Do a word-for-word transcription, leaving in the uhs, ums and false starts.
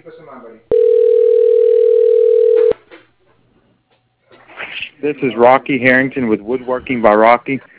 This is Rocky Harrington with Woodworking by Rocky.